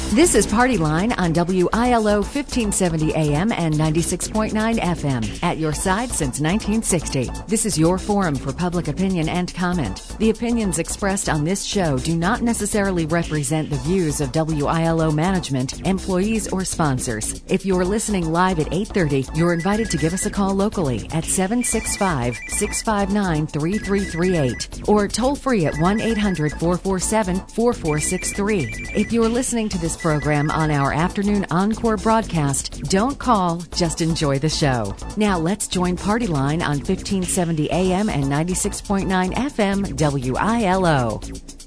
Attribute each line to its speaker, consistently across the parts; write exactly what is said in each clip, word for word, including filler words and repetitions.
Speaker 1: This is Party Line on W I L O fifteen seventy A M and ninety-six point nine F M. At your side since nineteen sixty. This is your forum for public opinion and comment. The opinions expressed on this show do not necessarily represent the views of W I L O management, employees, or sponsors. If you're listening live at eight thirty, you're invited to give us a call locally at seven six five, six five nine, three three three eight or toll free at one eight hundred, four four seven, four four six three. If you're listening to this program on our afternoon encore broadcast, don't call, just enjoy the show. Now let's join Party Line on fifteen seventy A M and ninety-six point nine F M W I L O.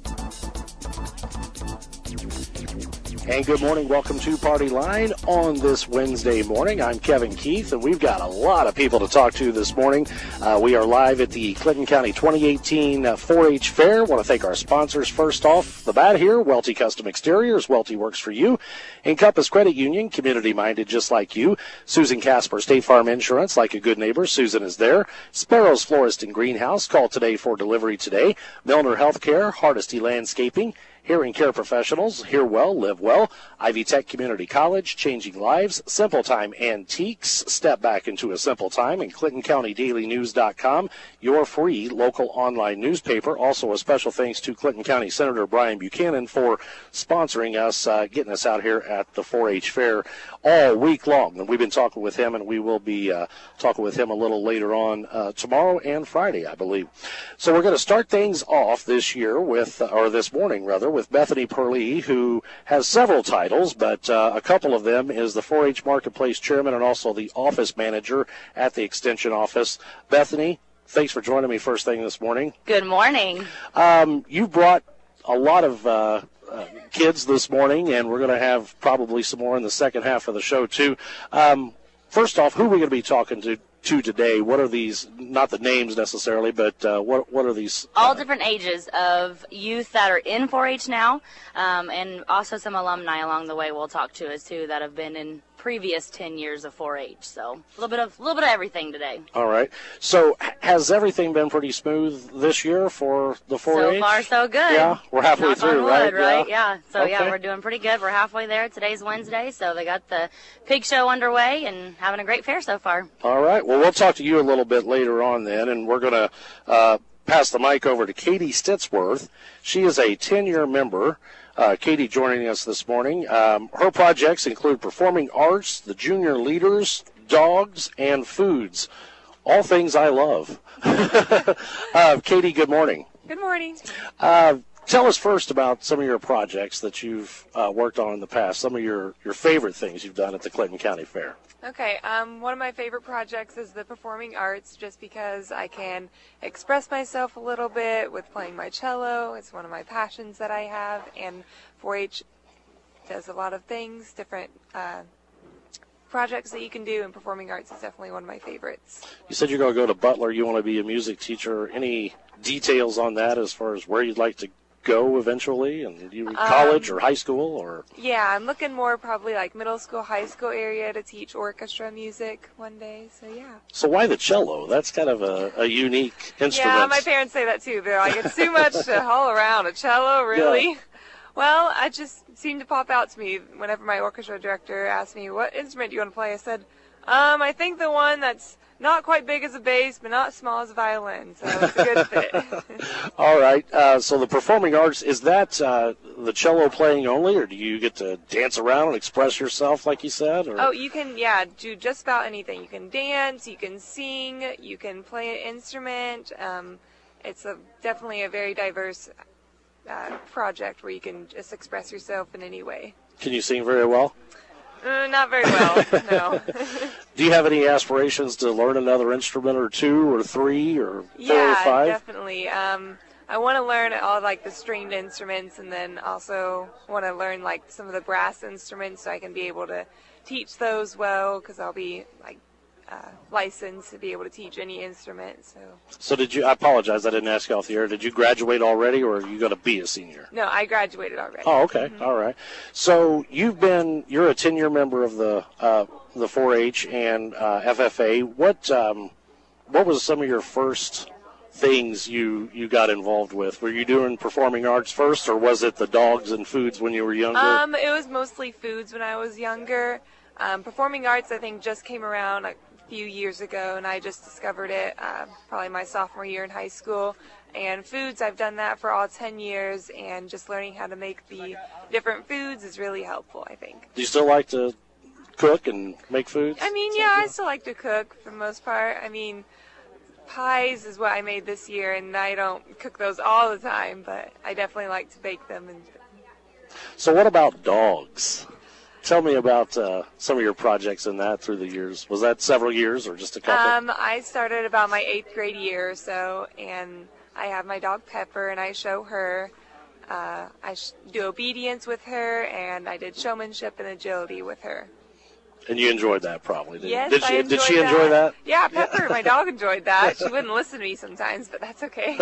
Speaker 2: And good morning. Welcome to Party Line on this Wednesday morning. I'm Kevin Keith, and we've got a lot of people to talk to this morning. Uh, we are live at the Clinton County twenty eighteen uh, four H Fair. I want to thank our sponsors first off the bat here. Welty Custom Exteriors, Welty works for you. Encompass Credit Union, community-minded just like you. Susan Casper, State Farm Insurance, like a good neighbor. Susan is there. Sparrows Florist and Greenhouse, call today for delivery today. Milner Healthcare, Hardesty Landscaping. Hearing Care Professionals, hear well, live well. Ivy Tech Community College, changing lives. Simple Time Antiques, step back into a simple time. And Clinton County Daily News dot com, your free local online newspaper. Also a special thanks to Clinton County Senator Brian Buchanan for sponsoring us, uh, getting us out here at the four H Fair all week long. And we've been talking with him, and we will be uh, talking with him a little later on uh, tomorrow and Friday, I believe. So we're going to start things off this year with, or this morning rather, with Bethany Perlee, who has several titles, but uh, a couple of them is the four H Marketplace Chairman and also the Office Manager at the Extension Office. Bethany, thanks for joining me first thing this morning.
Speaker 3: Good morning.
Speaker 2: Um, you brought a lot of uh, uh, kids this morning, and we're going to have probably some more in the second half of the show, too. Um, first off, who are we going to be talking to? to today? What are these, not the names necessarily, but uh, what what are these? Uh,
Speaker 3: All different ages of youth that are in four H now, um, and also some alumni along the way we'll talk to us too that have been in previous ten years of four H. So a little bit of a little bit of everything today.
Speaker 2: All right. So has everything been pretty smooth this year for the four H?
Speaker 3: So far, so good.
Speaker 2: Yeah, we're halfway
Speaker 3: Knock
Speaker 2: through,
Speaker 3: on wood,
Speaker 2: right?
Speaker 3: right? Yeah. yeah. So
Speaker 2: okay.
Speaker 3: yeah, we're doing pretty good. We're halfway there. Today's Wednesday, so they got the pig show underway and having a great fair so far.
Speaker 2: All right. Well, we'll talk to you a little bit later on then, and we're going to uh, pass the mic over to Katie Stitsworth. She is a ten-year member. Uh, Katie joining us this morning. Um, her projects include performing arts, the junior leaders, dogs, and foods. All things I love. uh, Katie, good morning.
Speaker 4: Good morning.
Speaker 2: Uh, tell us first about some of your projects that you've uh, worked on in the past, some of your, your favorite things you've done at the Clinton County Fair.
Speaker 4: Okay, um, one of my favorite projects is the performing arts, just because I can express myself a little bit with playing my cello. It's one of my passions that I have, and four H does a lot of things, different uh, projects that you can do, and performing arts is definitely one of my favorites.
Speaker 2: You said you're going to go to Butler. You want to be a music teacher. Any details on that as far as where you'd like to go eventually, and you college um, or high school? Or
Speaker 4: yeah, I'm looking more probably like middle school, high school area to teach orchestra music one day. So yeah.
Speaker 2: So why the cello? That's kind of a, a unique instrument.
Speaker 4: Yeah, my parents say that too. They're like, it's too much to haul around. A cello, really?
Speaker 2: Yeah.
Speaker 4: Well, I just seemed to pop out to me whenever my orchestra director asked me, what instrument do you want to play? I said, um, I think the one that's not quite big as a bass, but not small as a violin, so it's a good fit.
Speaker 2: All right. Uh, so the performing arts, is that uh, the cello playing only, or do you get to dance around and express yourself, like you said? Or?
Speaker 4: Oh, you can, yeah, do just about anything. You can dance, you can sing, you can play an instrument. Um, it's a, definitely a very diverse uh, project where you can just express yourself in any way.
Speaker 2: Can you sing very well?
Speaker 4: Uh, not very well, no.
Speaker 2: Do you have any aspirations to learn another instrument or two or three or four
Speaker 4: yeah,
Speaker 2: or five?
Speaker 4: Yeah, definitely. Um, I want to learn all like the stringed instruments, and then also want to learn like some of the brass instruments so I can be able to teach those well, because I'll be like uh, licensed to be able to teach any instrument. So.
Speaker 2: So did you? I apologize, I didn't ask you off the air. Did you graduate already, or are you going to be a senior?
Speaker 4: No, I graduated already.
Speaker 2: Oh, okay,
Speaker 4: mm-hmm.
Speaker 2: All right. So you've been you're a ten-year member of the uh, the four H and uh, F F A. What um, what was some of your first things you, you got involved with? Were you doing performing arts first, or was it the dogs and foods when you were younger?
Speaker 4: Um, it was mostly foods when I was younger. Um, performing arts, I think, just came around a few years ago, and I just discovered it uh, probably my sophomore year in high school. And foods, I've done that for all ten years, and just learning how to make the different foods is really helpful, I think.
Speaker 2: Do you still like to cook and make foods?
Speaker 4: I mean, yeah, I still like to cook for the most part. I mean, pies is what I made this year, and I don't cook those all the time, but I definitely like to bake them. And
Speaker 2: So what about dogs? Tell me about uh, some of your projects in that through the years. Was that several years or just a couple?
Speaker 4: Um, I started about my eighth grade year or so, and I have my dog Pepper, and I show her. Uh, I sh- do obedience with her, and I did showmanship and agility with her.
Speaker 2: And you enjoyed that probably, didn't
Speaker 4: Yes,
Speaker 2: you? Did
Speaker 4: I
Speaker 2: she,
Speaker 4: enjoyed
Speaker 2: did she enjoy that?
Speaker 4: Yeah, Pepper, my dog, enjoyed that. She wouldn't listen to me sometimes, but that's okay.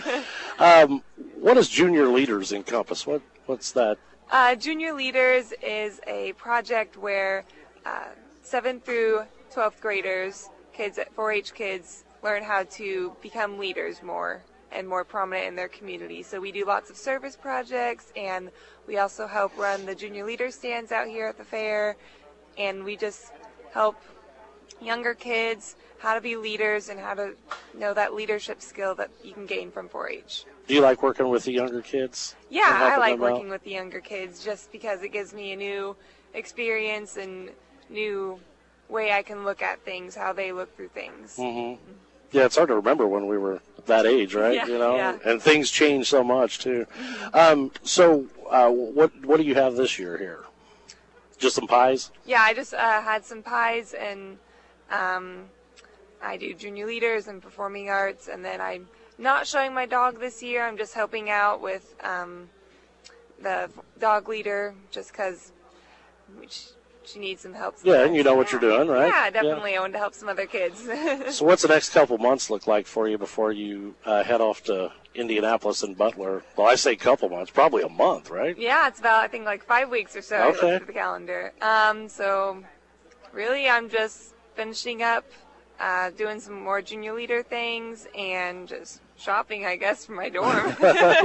Speaker 2: Um, what does Junior Leaders encompass? What What's that?
Speaker 4: Uh, Junior Leaders is a project where uh, seventh through twelfth graders, kids at four H kids, learn how to become leaders more and more prominent in their community. So we do lots of service projects, and we also help run the Junior Leader stands out here at the fair, and we just help younger kids how to be leaders and how to know that leadership skill that you can gain from four H.
Speaker 2: Do you like working with the younger kids?
Speaker 4: Yeah,
Speaker 2: And helping
Speaker 4: I like
Speaker 2: them out?
Speaker 4: working with the younger kids just because it gives me a new experience and new way I can look at things, how they look through things.
Speaker 2: Mm-hmm. Yeah, it's hard to remember when we were that age, right?
Speaker 4: Yeah,
Speaker 2: you know,
Speaker 4: yeah.
Speaker 2: and things change so much too. Um, so, uh, what what do you have this year here? Just some pies?
Speaker 4: Yeah, I just uh, had some pies, and um, I do Junior Leaders and performing arts, and then I'm not showing my dog this year. I'm just helping out with um, the dog leader just because she, she needs some help.
Speaker 2: Yeah, and you know what you're doing, right?
Speaker 4: Yeah, definitely. I wanted to help some other kids.
Speaker 2: So what's the next couple months look like for you before you uh, head off to Indianapolis and Butler? Well, I say couple months, probably a month, right?
Speaker 4: Yeah, it's about, I think, like five weeks or so. I
Speaker 2: Okay.
Speaker 4: looked at the calendar. Um, so really, I'm just finishing up, uh, doing some more Junior Leader things, and just shopping, I guess, for my dorm.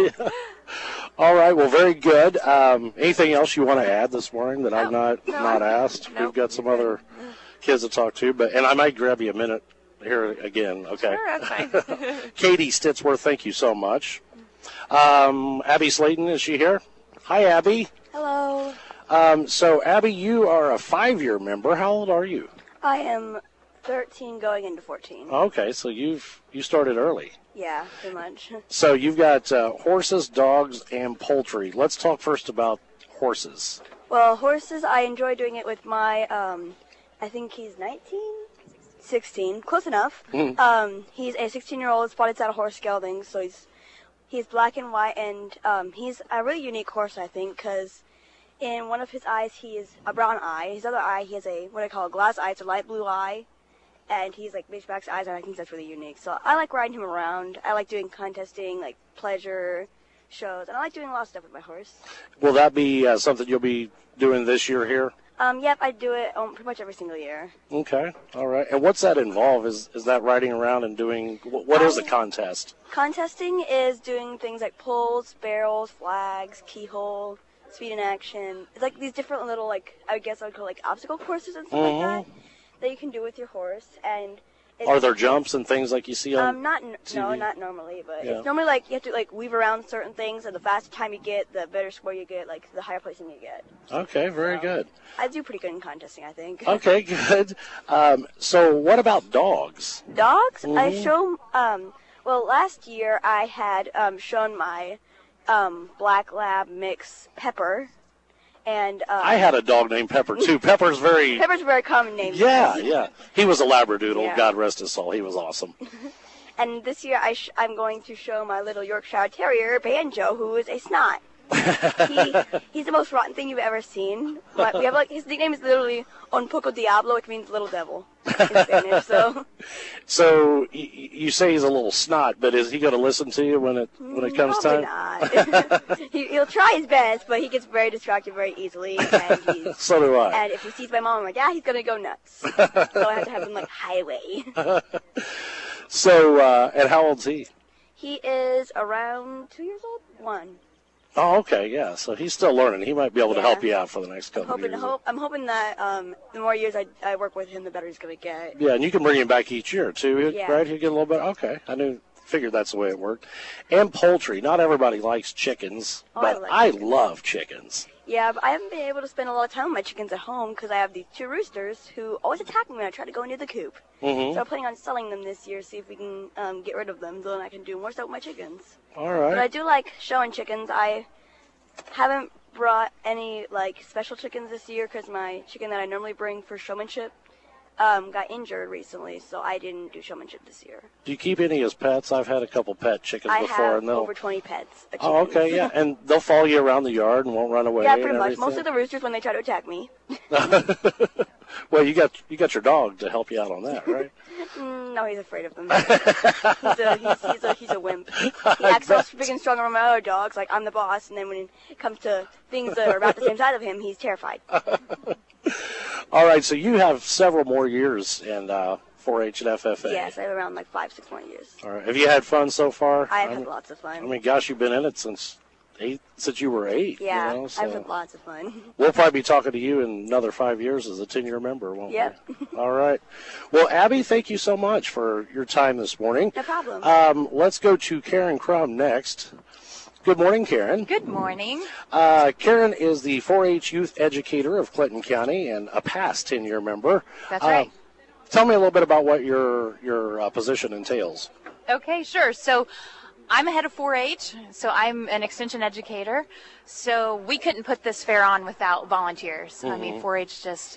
Speaker 2: All right, well, very good. Um, anything else you want to add this morning that I've not
Speaker 4: no,
Speaker 2: not
Speaker 4: I-
Speaker 2: asked?
Speaker 4: no,
Speaker 2: We've got some
Speaker 4: you're
Speaker 2: other kids to talk to, but and I might grab you a minute here again, okay?
Speaker 4: Sure, that's fine.
Speaker 2: Katie Stitsworth, thank you so much. Um, Abby Slayton, is she here? Hi, Abby.
Speaker 5: Hello.
Speaker 2: Um, so, Abby, you are a five-year member. How old are you?
Speaker 5: I am thirteen going into fourteen.
Speaker 2: Okay, so you've you started early.
Speaker 5: Yeah, pretty much.
Speaker 2: So you've got uh, horses, dogs, and poultry. Let's talk first about horses.
Speaker 5: Well, horses, I enjoy doing it with my, um, I think he's nineteen? sixteen, close enough.
Speaker 2: Mhm.
Speaker 5: Um, he's a sixteen-year-old spotted saddle horse gelding, so he's he's black and white, and um, he's a really unique horse, I think, because in one of his eyes he is a brown eye. His other eye, he has a, what I call a glass eye. It's a light blue eye, and he's like Bitchback's eyes, and I think that's really unique. So I like riding him around. I like doing contesting, like pleasure shows, and I like doing a lot of stuff with my horse.
Speaker 2: Will that be uh, something you'll be doing this year here?
Speaker 5: Um, yep, I do it um, pretty much every single year.
Speaker 2: Okay, all right. And what's that involve? Is is that riding around and doing, wh- what is a contest?
Speaker 5: Contesting is doing things like pulls, barrels, flags, keyhole, speed in action. It's like these different little, like, I guess I would call like obstacle courses and stuff
Speaker 2: Mhm.
Speaker 5: like that that you can do with your horse. And it's,
Speaker 2: Are there jumps and things like you see on?
Speaker 5: Um, not n- no,
Speaker 2: T V?
Speaker 5: not normally, but
Speaker 2: Yeah.
Speaker 5: it's normally like you have to like weave around certain things, and the faster time you get, the better score you get, like the higher placing you get.
Speaker 2: Okay, very good.
Speaker 5: I do pretty good in contesting, I think.
Speaker 2: Okay, good. Um, so what about dogs?
Speaker 5: Dogs, I
Speaker 2: Mhm.
Speaker 5: show, um, well, last year I had um, shown my um, black lab mix Pepper, and um,
Speaker 2: I had a dog named Pepper too. Pepper's very,
Speaker 5: Pepper's a very common name.
Speaker 2: yeah, yeah. He was a Labradoodle.
Speaker 5: Yeah.
Speaker 2: God rest his soul. He was awesome.
Speaker 5: And this year I sh- I'm going to show my little Yorkshire Terrier, Banjo, who is a snot. he, he's the most rotten thing you've ever seen. But we have like his nickname is literally Un Poco Diablo, which means little devil in Spanish. So
Speaker 2: So y- y- you say he's a little snot, but is he going to listen to you when it when it comes
Speaker 5: probably
Speaker 2: time?
Speaker 5: not. he, he'll try his best, but he gets very distracted very easily. And he's
Speaker 2: So do I.
Speaker 5: and if he sees my mom and my dad, he's gonna go nuts. So I have to have him like highway.
Speaker 2: So uh, and how old's he?
Speaker 5: He is around two years old. One.
Speaker 2: Oh, okay, yeah. So he's still learning. He might be able
Speaker 5: Yeah.
Speaker 2: to help you out for the next
Speaker 5: I'm
Speaker 2: couple of
Speaker 5: hoping,
Speaker 2: years.
Speaker 5: hope, I'm hoping that um, the more years I, I work with him, the better he's going to get.
Speaker 2: Yeah, and you can bring him back each year too,
Speaker 5: Yeah.
Speaker 2: right? He'll get a little bit. Okay, I knew, figured that's the way it worked. And poultry. Not everybody likes chickens,
Speaker 5: Oh, I
Speaker 2: but
Speaker 5: like
Speaker 2: I
Speaker 5: chickens.
Speaker 2: love chickens.
Speaker 5: Yeah, but I haven't been able to spend a lot of time with my chickens at home because I have these two roosters who always attack me when I try to go into the coop.
Speaker 2: Mm-hmm.
Speaker 5: So I'm planning on selling them this year, see if we can um, get rid of them, so then I can do more stuff with my chickens.
Speaker 2: All right.
Speaker 5: But I do like showing chickens. I haven't brought any like special chickens this year because my chicken that I normally bring for showmanship um, got injured recently, so I didn't do showmanship this year.
Speaker 2: Do you keep any as pets? I've had a couple pet chickens
Speaker 5: I
Speaker 2: before,
Speaker 5: have
Speaker 2: and they'll.
Speaker 5: over twenty pets. of
Speaker 2: Oh,
Speaker 5: chickens.
Speaker 2: okay, yeah, and they'll follow you around the yard and won't run away.
Speaker 5: Yeah,
Speaker 2: and
Speaker 5: pretty much.
Speaker 2: everything?
Speaker 5: Mostly the roosters when they try to attack me.
Speaker 2: Well, you got you got your dog to help you out on that, right?
Speaker 5: Mm, no, he's afraid of them. he's, a, he's, he's, a, he's a wimp. He acts all big and strong around my other dogs, like I'm the boss, and then when it comes to things that are about the same size of him, he's terrified.
Speaker 2: All right, so you have several more years in uh, four H and F F A.
Speaker 5: Yes, I have around like five, six more years.
Speaker 2: All right. Have you had fun so far?
Speaker 5: I have
Speaker 2: I
Speaker 5: had
Speaker 2: mean,
Speaker 5: lots of fun.
Speaker 2: I mean, gosh, you've been in it since eight, since you were eight.
Speaker 5: yeah,
Speaker 2: You know, so
Speaker 5: I've had lots of fun.
Speaker 2: we'll probably be talking to you in another five years as a ten-year member, won't
Speaker 5: Yep.
Speaker 2: we? All right. Well, Abby, thank you so much for your time this morning.
Speaker 5: No problem.
Speaker 2: Um, let's go to Karen Crum next. Good morning, Karen.
Speaker 6: Good morning.
Speaker 2: Uh, Karen is the four H youth educator of Clinton County and a past ten-year member.
Speaker 6: That's
Speaker 2: Uh,
Speaker 6: right.
Speaker 2: Tell me a little bit about what your your uh, position entails.
Speaker 6: Okay, sure. So I'm a head of four H, so I'm an extension educator. So we couldn't put this fair on without volunteers. I mean, four H just...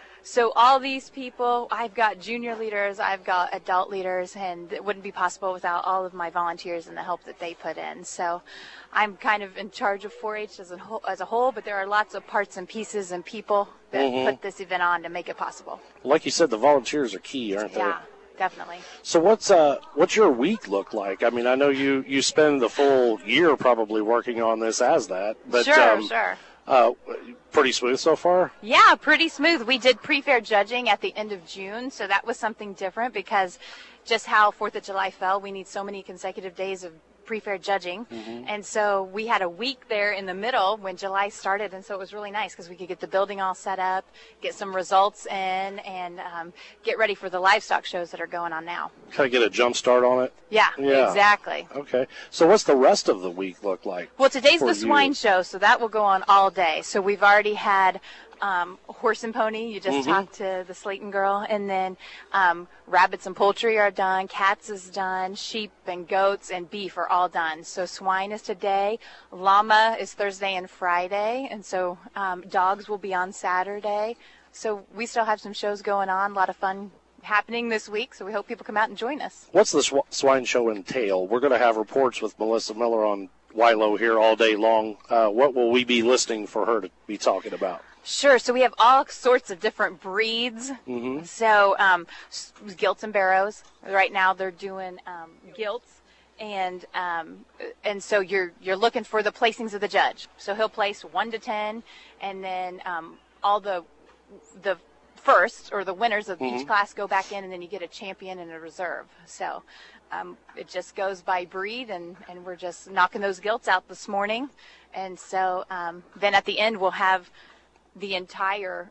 Speaker 6: So all these people, I've got junior leaders, I've got adult leaders, and it wouldn't be possible without all of my volunteers and the help that they put in. So I'm kind of in charge of four H as a whole, as a whole, but there are lots of parts and pieces and people that put this event on to make it possible.
Speaker 2: Like you said, the volunteers are key, aren't they?
Speaker 6: Yeah, definitely.
Speaker 2: So what's uh what's your week look like? I mean, I know you you spend the full year probably working on this as that, but
Speaker 6: sure,
Speaker 2: um,
Speaker 6: sure.
Speaker 2: Uh, pretty smooth so far.
Speaker 6: Yeah, pretty smooth. We did pre-fair judging at the end of June, so that was something different because just how fourth of July fell, we need so many consecutive days of pre-fair judging. And so we had a week there in the middle when July started, and so it was really nice because we could get the building all set up, get some results in, and um, get ready for the livestock shows that are going on now.
Speaker 2: Kind of get a jump start on it.
Speaker 6: Yeah,
Speaker 2: Yeah.
Speaker 6: exactly.
Speaker 2: Okay. So what's the rest of the week look like?
Speaker 6: Well, today's
Speaker 2: for
Speaker 6: the swine
Speaker 2: you?
Speaker 6: show, so that will go on all day. So we've already had um, horse and pony. You just
Speaker 2: Mhm.
Speaker 6: talked to the Slayton girl. And then um, rabbits and poultry are done. Cats is done. Sheep and goats and beef are all done. So swine is today. Llama is Thursday and Friday. And so um, dogs will be on Saturday. So we still have some shows going on. A lot of fun happening this week. So we hope people come out and join us.
Speaker 2: What's the sw- swine show entail? We're going to have reports with Melissa Miller on Wilo here all day long. Uh, what will we be listening for her to be talking about?
Speaker 6: Sure. So we have all sorts of different breeds.
Speaker 2: Mm-hmm.
Speaker 6: So um, s- gilts and barrows. Right now they're doing um, gilts, and um, and so you're you're looking for the placings of the judge. So he'll place one to ten, and then um, all the the first or the winners of
Speaker 2: Mhm.
Speaker 6: each class go back in, and then you get a champion and a reserve. So um, it just goes by breed, and, and we're just knocking those gilts out this morning. And so um, then at the end we'll have the entire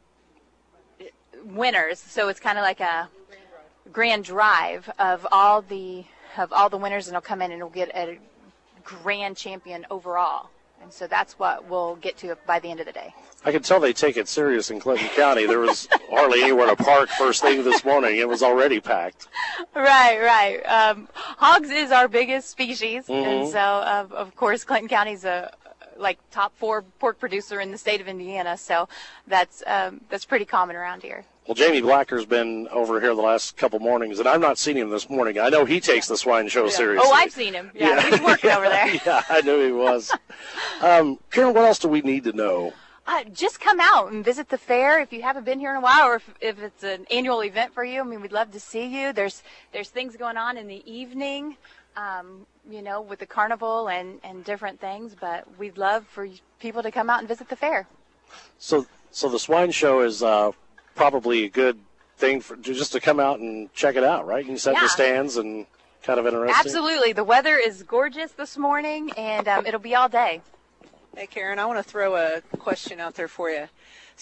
Speaker 6: winners. So it's kind of like a grand drive of all the of all the winners, and it'll come in and we'll get a grand champion overall. And so that's what we'll get to by the end of the day.
Speaker 2: I can tell they take it serious in Clinton County. There was hardly anywhere to park first thing this morning. It was already packed.
Speaker 6: Right, right. Um, hogs is our biggest species,
Speaker 2: Mhm.
Speaker 6: and so of, of course Clinton County's a like top four pork producer in the state of Indiana. So that's um, that's pretty common around here.
Speaker 2: Well, Jamie Blacker's been over here the last couple mornings, and I've not seen him this morning. I know he takes the swine show seriously.
Speaker 6: Oh, I've seen him. Yeah,
Speaker 2: Yeah.
Speaker 6: he's working over there.
Speaker 2: Yeah, I knew he was. Um, Karen, what else do we need to know?
Speaker 6: Uh, just come out and visit the fair if you haven't been here in a while, or if, if it's an annual event for you. I mean, we'd love to see you. There's there's things going on in the evening, um, you know, with the carnival and, and different things. But we'd love for people to come out and visit the fair.
Speaker 2: So, so the swine show is uh, probably a good thing for just to come out and check it out, right? You can set
Speaker 6: Yeah.
Speaker 2: the stands and kind of interesting?
Speaker 6: Absolutely. The weather is gorgeous this morning, and um, it'll be all day.
Speaker 7: Hey, Karen, I want to throw a question out there for you.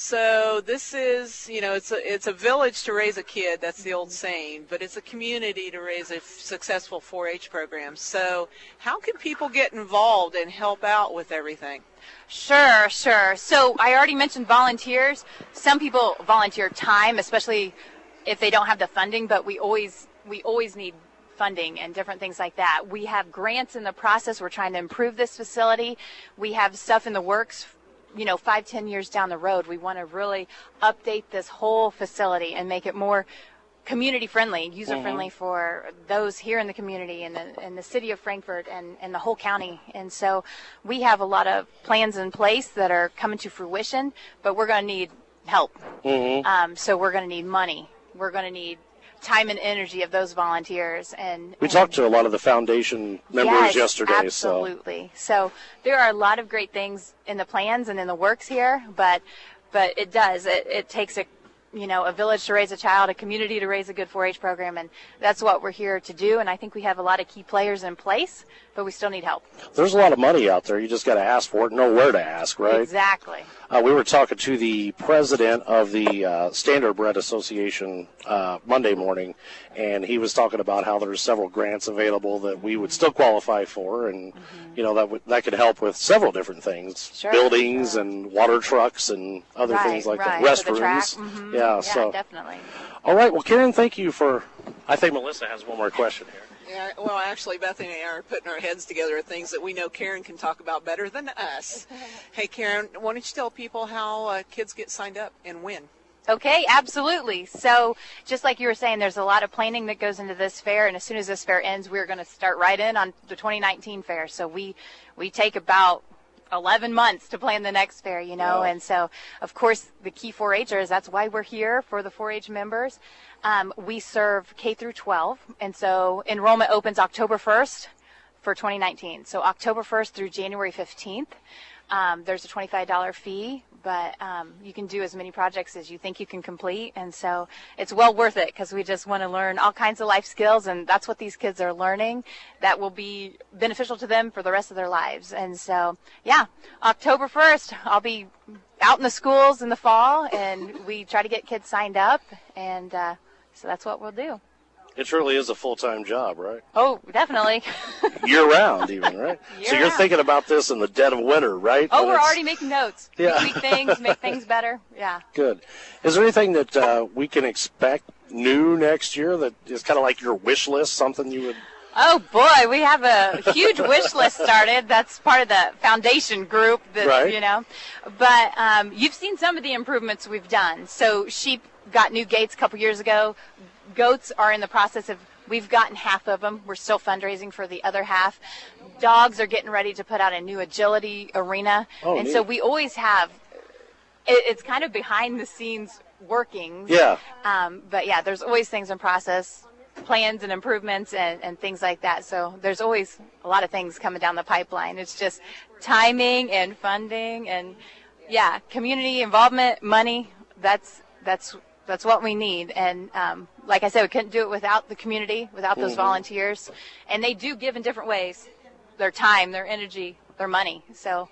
Speaker 7: So this is, you know, it's a, it's a village to raise a kid. That's the old saying. But it's a community to raise a f- successful four H program. So how can people get involved and help out with everything?
Speaker 6: Sure, sure. So I already mentioned volunteers. Some people volunteer time, especially if they don't have the funding, but we always we always need funding and different things like that. We have grants in the process. We're trying to improve this facility. We have stuff in the works, you know, five, ten years down the road. We want to really update this whole facility and make it more community friendly, user friendly mm-hmm. for those here in the community and the, in the city of Frankfort and, and the whole county. And so we have a lot of plans in place that are coming to fruition, but we're going to need help. Mm-hmm. Um, so we're going to need money. We're going to need time and energy of those volunteers. And
Speaker 2: we
Speaker 6: and,
Speaker 2: talked to a lot of the foundation members
Speaker 6: yes,
Speaker 2: yesterday.
Speaker 6: Absolutely. So. so there are a lot of great things in the plans and in the works here, but but it does. It, it takes a you know, a village to raise a child, a community to raise a good four H program, and that's what we're here to do. And I think we have a lot of key players in place, but we still need help.
Speaker 2: There's a lot of money out there. You just got to ask for it, know where to ask, right?
Speaker 6: Exactly.
Speaker 2: Uh, we were talking to the president of the uh, Standard Bread Association uh, Monday morning, and he was talking about how there's several grants available that we would still qualify for, and mm-hmm. you know that w- that could help with several different things,
Speaker 6: sure,
Speaker 2: buildings
Speaker 6: sure.
Speaker 2: and water trucks and other
Speaker 6: right,
Speaker 2: things like
Speaker 6: right.
Speaker 2: that,
Speaker 6: For the
Speaker 2: restrooms.
Speaker 6: Mm-hmm.
Speaker 2: Yeah,
Speaker 6: yeah,
Speaker 2: so
Speaker 6: definitely.
Speaker 2: All right, well, Karen, thank you for. I think Melissa has one more question here.
Speaker 7: Yeah, well, actually, Bethany and I are putting our heads together at things that we know Karen can talk about better than us. Hey, Karen, why don't you tell people how uh, kids get signed up and when?
Speaker 6: Okay, absolutely. So just like you were saying, there's a lot of planning that goes into this fair, and as soon as this fair ends, we're going to start right in on the twenty nineteen fair. So we, we take about eleven months to plan the next fair, you know, wow. and so, of course, the key four H'ers, that's why we're here for the four H members. Um, we serve K through twelve, and so enrollment opens October first for twenty nineteen. So October first through January fifteenth. Um, there's a twenty-five dollars fee, but um, you can do as many projects as you think you can complete, and so it's well worth it because we just want to learn all kinds of life skills, and that's what these kids are learning that will be beneficial to them for the rest of their lives. And so, yeah, October first, I'll be out in the schools in the fall, and we try to get kids signed up, and uh, so that's what we'll do.
Speaker 2: It truly is a full-time job, right?
Speaker 6: Oh, definitely.
Speaker 2: Year-round even, right?
Speaker 6: Year
Speaker 2: so you're
Speaker 6: round.
Speaker 2: Thinking about this in the dead of winter, right?
Speaker 6: Oh,
Speaker 2: when
Speaker 6: we're
Speaker 2: it's...
Speaker 6: already making notes.
Speaker 2: Yeah.
Speaker 6: Tweak things, make things better. Yeah.
Speaker 2: Good. Is there anything that uh, we can expect new next year that is kind of like your wish list, something you would...
Speaker 6: Oh, boy, we have a huge wish list started. That's part of the foundation group, that,
Speaker 2: right.
Speaker 6: you know. But um, you've seen some of the improvements we've done. So sheep got new gates a couple years ago. Goats are in the process of, we've gotten half of them. We're still fundraising for the other half. Dogs are getting ready to put out a new agility arena.
Speaker 2: Oh,
Speaker 6: and
Speaker 2: neat.
Speaker 6: so we always have, it, it's kind of behind the scenes workings.
Speaker 2: Yeah.
Speaker 6: Um, but, yeah, there's always things in process, plans and improvements and, and things like that. So there's always a lot of things coming down the pipeline. It's just timing and funding and, yeah, community involvement, money, that's that's that's what we need. And um, like I said, we couldn't do it without the community, without those mm-hmm. volunteers. And they do give in different ways, their time, their energy, their money. So,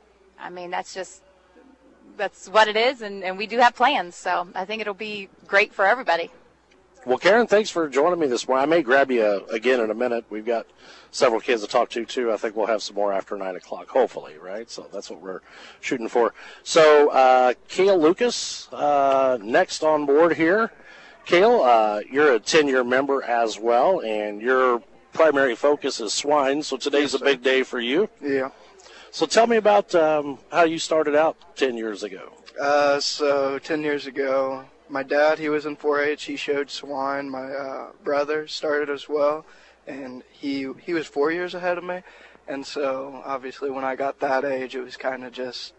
Speaker 6: I mean, that's just, that's what it is. And, and we do have plans. So I think it'll be great for everybody.
Speaker 2: Well, Karen, thanks for joining me this morning. I may grab you uh, again in a minute. We've got several kids to talk to, too. I think we'll have some more after nine o'clock, hopefully, right? So that's what we're shooting for. So, uh, Cale Lucas, uh, next on board here. Cale, uh, you're a ten-year member as well, and your primary focus is swine, so today's yes, a big day for you.
Speaker 8: Yeah.
Speaker 2: So tell me about um, how you started out ten years ago.
Speaker 8: Uh, so ten years ago, my dad, he was in four H. He showed swine. My uh, brother started as well, and he he was four years ahead of me. And so, obviously, when I got that age, it was kind of just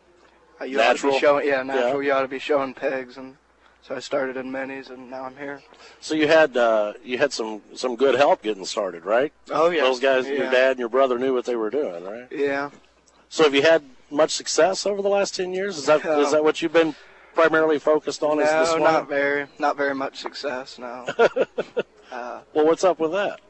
Speaker 8: uh, you
Speaker 2: natural.
Speaker 8: Ought to be showing, yeah, natural.
Speaker 2: Yeah.
Speaker 8: You ought to be showing pigs, and so I started in minis, and now I'm here.
Speaker 2: So you had uh, you had some, some good help getting started, right?
Speaker 8: Oh yeah.
Speaker 2: Those guys,
Speaker 8: yeah.
Speaker 2: your dad and your brother knew what they were doing, right?
Speaker 8: Yeah.
Speaker 2: So have you had much success over the last ten years? Is that
Speaker 8: um,
Speaker 2: is that what you've been primarily focused on?
Speaker 8: No,
Speaker 2: is the swine?
Speaker 8: not very, not very much success. No. uh,
Speaker 2: well, what's up with that?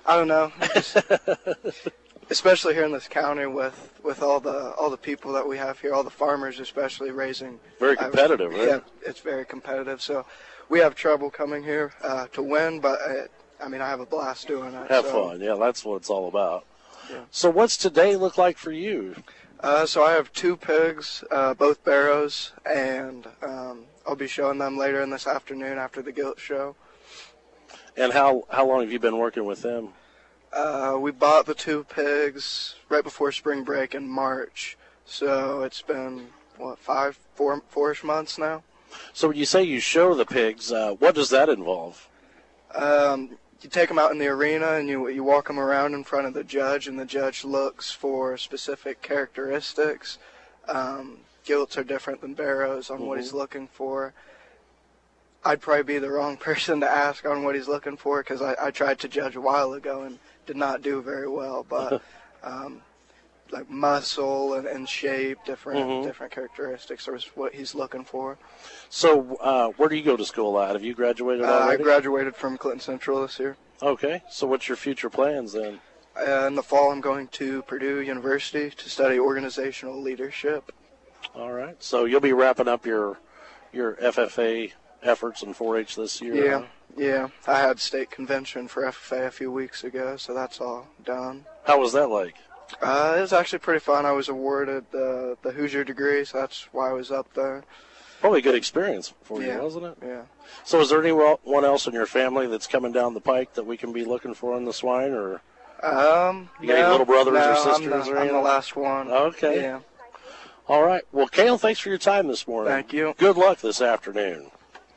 Speaker 8: I don't know. Just, especially here in this county with, with all the all the people that we have here, all the farmers especially raising.
Speaker 2: Very competitive,
Speaker 8: uh,
Speaker 2: right?
Speaker 8: Yeah, it's very competitive. So we have trouble coming here uh, to win, but it, I mean, I have a blast doing it.
Speaker 2: Have
Speaker 8: so.
Speaker 2: fun. Yeah, that's what it's all about.
Speaker 8: Yeah.
Speaker 2: So what's today look like for you?
Speaker 8: Uh, so I have two pigs, uh, both barrows, and um, I'll be showing them later in this afternoon after the gilt show.
Speaker 2: And how, how long have you been working with them?
Speaker 8: Uh, we bought the two pigs right before spring break in March, so it's been, what, five, four, four-ish months now.
Speaker 2: So when you say you show the pigs, uh, what does that involve?
Speaker 8: Um, you take them out in the arena and you you walk them around in front of the judge, and the judge looks for specific characteristics. Um, gilts are different than barrows on mm-hmm. what he's looking for. I'd probably be the wrong person to ask on what he's looking for because I, I tried to judge a while ago and did not do very well. But um, like muscle and, and shape, different mm-hmm. different characteristics are what he's looking for.
Speaker 2: So uh, where do you go to school at? Have you graduated
Speaker 8: uh,
Speaker 2: already?
Speaker 8: I graduated from Clinton Central this year.
Speaker 2: Okay. So what's your future plans then?
Speaker 8: Uh, in the fall, I'm going to Purdue University to study organizational leadership.
Speaker 2: All right. So you'll be wrapping up your your F F A efforts in four H this year?
Speaker 8: Yeah,
Speaker 2: huh?
Speaker 8: yeah. I had state convention for F F A a few weeks ago, so that's all done.
Speaker 2: How was that like?
Speaker 8: Uh, it was actually pretty fun. I was awarded the the Hoosier degree, so that's why I was up there.
Speaker 2: Probably a good experience for
Speaker 8: yeah.
Speaker 2: you, wasn't it?
Speaker 8: Yeah.
Speaker 2: So is there anyone else in your family that's coming down the pike that we can be looking for in the swine, or
Speaker 8: um,
Speaker 2: you got
Speaker 8: no,
Speaker 2: any little brothers
Speaker 8: no,
Speaker 2: or sisters?
Speaker 8: I'm the,
Speaker 2: or anything?
Speaker 8: I'm the last one.
Speaker 2: Okay.
Speaker 8: Yeah.
Speaker 2: All right. Well, Cale, thanks for your time this morning.
Speaker 8: Thank you.
Speaker 2: Good luck this afternoon.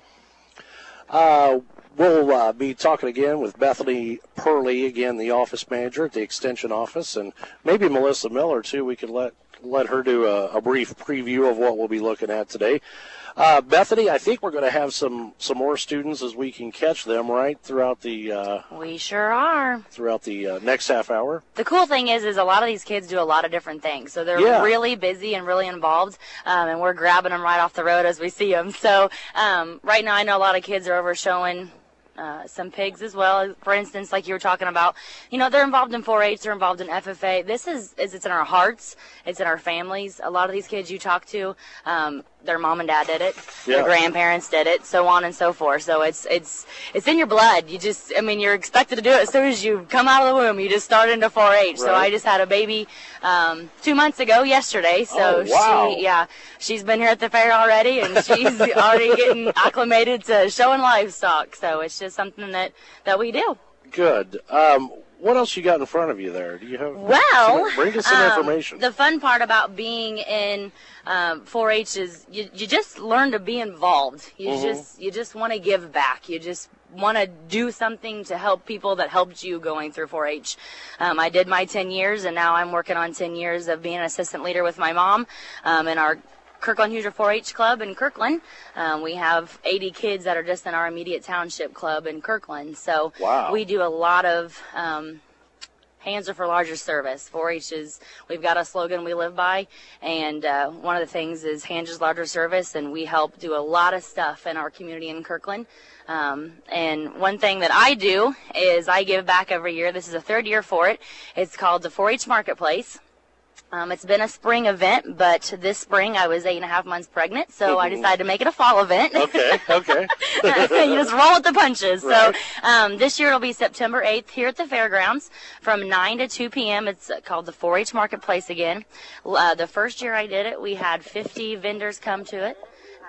Speaker 2: Uh, we'll uh, be talking again with Bethany Purley, again, the office manager at the Extension office, and maybe Melissa Miller, too. We could let let her do a, a brief preview of what we'll be looking at today. Uh, Bethany, I think we're going to have some, some more students as we can catch them, right, throughout the uh,
Speaker 3: we sure are
Speaker 2: throughout the uh, next half hour.
Speaker 3: The cool thing is, is a lot of these kids do a lot of different things, so they're
Speaker 2: yeah.
Speaker 3: really busy and really involved, um, and we're grabbing them right off the road as we see them. So um, right now, I know a lot of kids are over showing Uh, some pigs as well. For instance, like you were talking about, you know, they're involved in four H, they're involved in F F A. This is, is it's in our hearts, it's in our families. A lot of these kids you talk to, um, their mom and dad did it,
Speaker 2: yeah.
Speaker 3: their grandparents did it, so on and so forth. So it's it's it's in your blood. You just, I mean, you're expected to do it as soon as you come out of the womb. You just start into four H. Right. So I just had a baby um, two months ago yesterday. So
Speaker 2: oh, wow.
Speaker 3: she, yeah, she's been here at the fair already, and she's already getting acclimated to showing livestock. So it's just something that, that we do.
Speaker 2: Good. Um, what else you got in front of you there? Do you have?
Speaker 3: Well,
Speaker 2: some, bring us some
Speaker 3: um,
Speaker 2: information.
Speaker 3: The fun part about being in um, four H is you, you just learn to be involved. You mm-hmm. just you just want to give back. You just want to do something to help people that helped you going through four H. Um, I did my ten years, and now I'm working on ten years of being an assistant leader with my mom um, in our Kirkland Hoosier four H Club in Kirkland. Um, we have eighty kids that are just in our immediate township club in Kirkland. So
Speaker 2: wow.
Speaker 3: we do a lot of um, hands are for larger service. four H is, we've got a slogan we live by, and uh, one of the things is hands is larger service, and we help do a lot of stuff in our community in Kirkland. Um, and one thing that I do is I give back every year. This is the third year for it. It's called the four H Marketplace. Um, it's been a spring event, but this spring I was eight and a half months pregnant, so I decided to make it a fall event.
Speaker 2: Okay, okay.
Speaker 3: You just roll with the punches.
Speaker 2: Right.
Speaker 3: So um, this year it'll be September eighth here at the fairgrounds from nine to two p.m. It's called the four H Marketplace again. Uh, the first year I did it, we had fifty vendors come to it.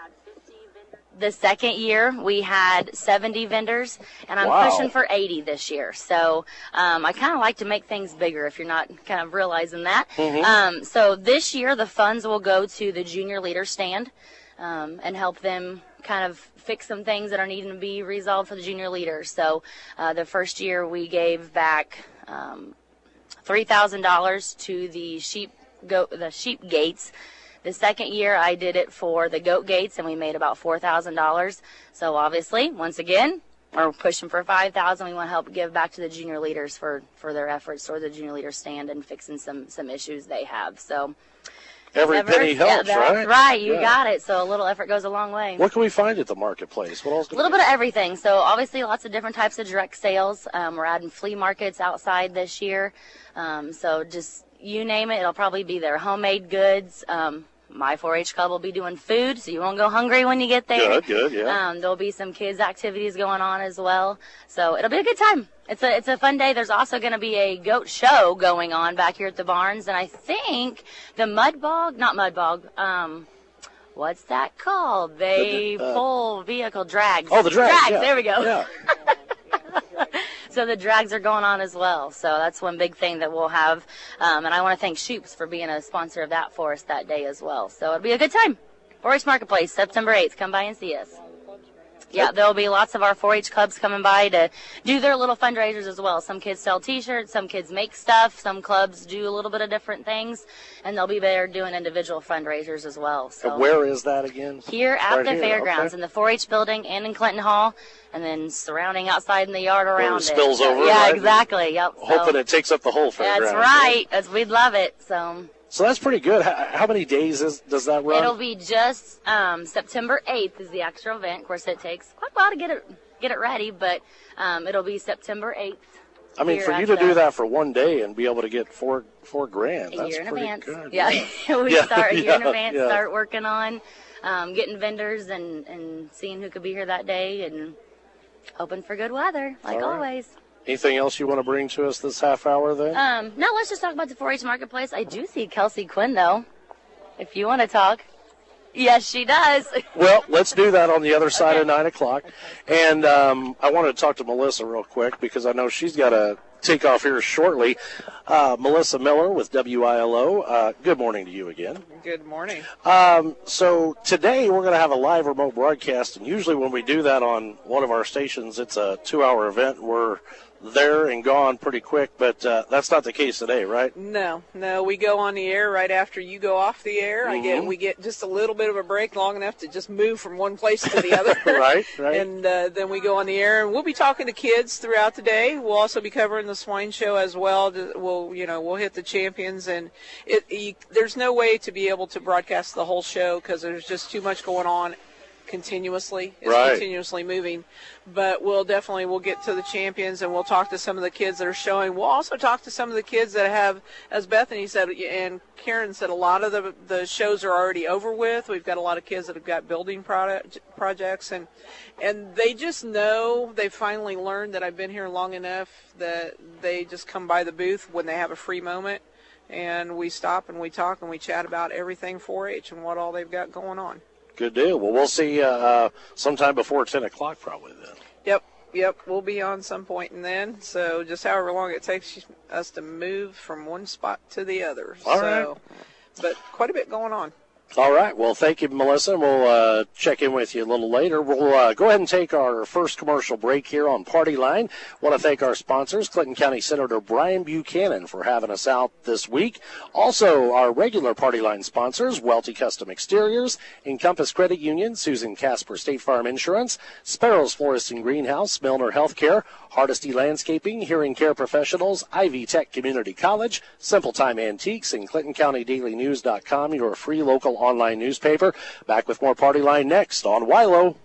Speaker 3: The second year, we had seventy vendors, and I'm
Speaker 2: wow.
Speaker 3: pushing for eighty this year. So um, I kind of like to make things bigger if you're not kind of realizing that.
Speaker 2: Mm-hmm.
Speaker 3: Um, so this year, the funds will go to the junior leader stand um, and help them kind of fix some things that are needing to be resolved for the junior leaders. So uh, the first year, we gave back um, three thousand dollars to the sheep, go- the sheep gates. The second year, I did it for the goat gates, and we made about four thousand dollars. So obviously, once again, we're pushing for five thousand dollars. We want to help give back to the junior leaders for, for their efforts toward the junior leader stand and fixing some, some issues they have. So
Speaker 2: Every
Speaker 3: Ever?
Speaker 2: penny helps,
Speaker 3: yeah, that's
Speaker 2: right?
Speaker 3: right. You
Speaker 2: Yeah.
Speaker 3: got it. So a little effort goes a long way.
Speaker 2: What can we find at the marketplace? What else?
Speaker 3: A little bit of everything. So obviously lots of different types of direct sales. Um, we're adding flea markets outside this year. Um, so just you name it, it'll probably be there. Homemade goods. Um, my four H club will be doing food, so you won't go hungry when you get there.
Speaker 2: Good, good, yeah.
Speaker 3: Um, there'll be some kids' activities going on as well. So it'll be a good time. It's a it's a fun day. There's also going to be a goat show going on back here at the barns, and I think the mud bog, not mud bog, um, what's that called? They
Speaker 2: uh,
Speaker 3: pull vehicle drags.
Speaker 2: Oh, the drags.
Speaker 3: Drags.
Speaker 2: Yeah.
Speaker 3: There we go.
Speaker 2: Yeah.
Speaker 3: So the drags are going on as well. So that's one big thing that we'll have. Um, and I want to thank Shoops for being a sponsor of that for us that day as well. So it'll be a good time. four H Marketplace, September eighth. Come by and see us. Yeah, there'll be lots of our four H clubs coming by to do their little fundraisers as well. Some kids sell T-shirts, some kids make stuff, some clubs do a little bit of different things, and they'll be there doing individual fundraisers as well. So
Speaker 2: Where is that again?
Speaker 3: Here at
Speaker 2: Right
Speaker 3: the
Speaker 2: here,
Speaker 3: fairgrounds,
Speaker 2: okay.
Speaker 3: in the four H building and in Clinton Hall, and then surrounding outside in the yard around
Speaker 2: it spills
Speaker 3: it.
Speaker 2: over,
Speaker 3: Yeah,
Speaker 2: right?
Speaker 3: exactly. Yep.
Speaker 2: Hoping
Speaker 3: so,
Speaker 2: it takes up the whole fairground.
Speaker 3: That's right. As we'd love it. So.
Speaker 2: So that's pretty good. How, how many days is, does that run?
Speaker 3: It'll be just um, September eighth is the actual event. Of course, it takes quite a while to get it get it ready, but um, it'll be September eighth.
Speaker 2: I mean, for you to do that for one day and be able to get four four grand,
Speaker 3: a
Speaker 2: that's
Speaker 3: year in
Speaker 2: pretty
Speaker 3: advance.
Speaker 2: good.
Speaker 3: Yeah, we
Speaker 2: Yeah,
Speaker 3: start a year in
Speaker 2: yeah,
Speaker 3: advance.
Speaker 2: yeah.
Speaker 3: Start working on um, getting vendors and, and seeing who could be here that day, and hoping for good weather, like
Speaker 2: All right.
Speaker 3: always.
Speaker 2: Anything else you want to bring to us this half hour then?
Speaker 3: Um, no, let's just talk about the four H Marketplace. I do see Kelsey Quinn, though, if you want to talk. Yes, she does.
Speaker 2: Well, let's do that on the other side of nine o'clock. And um, I want to talk to Melissa real quick because I know she's got to take off here shortly. Uh, Melissa Miller with W I L O. Uh, good morning to you again.
Speaker 7: Good morning.
Speaker 2: Um, so today we're going to have a live remote broadcast, and usually when we do that on one of our stations, it's a two-hour event. We're there and gone pretty quick, but uh, that's not the case today, right?
Speaker 7: No, no, we go on the air right after you go off the air. I get
Speaker 2: Mhm.
Speaker 7: we get just a little bit of a break, long enough to just move from one place to the other.
Speaker 2: Right, right.
Speaker 7: And uh, then we go on the air, and we'll be talking to kids throughout the day. We'll also be covering the swine show as well. We'll, you know, we'll hit the champions, and it. You, there's no way to be able to broadcast the whole show because there's just too much going on continuously. It's
Speaker 2: Right.
Speaker 7: continuously moving. But we'll definitely we'll get to the champions, and we'll talk to some of the kids that are showing. We'll also talk to some of the kids that have, as Bethany said and Karen said, a lot of the the shows are already over with. We've got a lot of kids that have got building product, projects, and and they just know, they finally learned that I've been here long enough that they just come by the booth when they have a free moment, and we stop and we talk and we chat about everything four H and what all they've got going on.
Speaker 2: Good deal. Well, we'll see uh, uh, sometime before ten o'clock probably then.
Speaker 7: Yep, yep, we'll be on some point and then. So just however long it takes us to move from one spot to the other.
Speaker 2: All
Speaker 7: so,
Speaker 2: right.
Speaker 7: But quite a bit going on.
Speaker 2: All right. Well, thank you, Melissa. And we'll uh, check in with you a little later. We'll uh, go ahead and take our first commercial break here on Party Line. Want to thank our sponsors, Clinton County Senator Brian Buchanan, for having us out this week. Also, our regular Party Line sponsors, Welty Custom Exteriors, Encompass Credit Union, Susan Casper State Farm Insurance, Sparrows Florist and Greenhouse, Milner Healthcare, Hardesty Landscaping, Hearing Care Professionals, Ivy Tech Community College, Simple Time Antiques, and Clinton County Daily News dot com, your free local online newspaper. Back with more Party Line next on W I L O.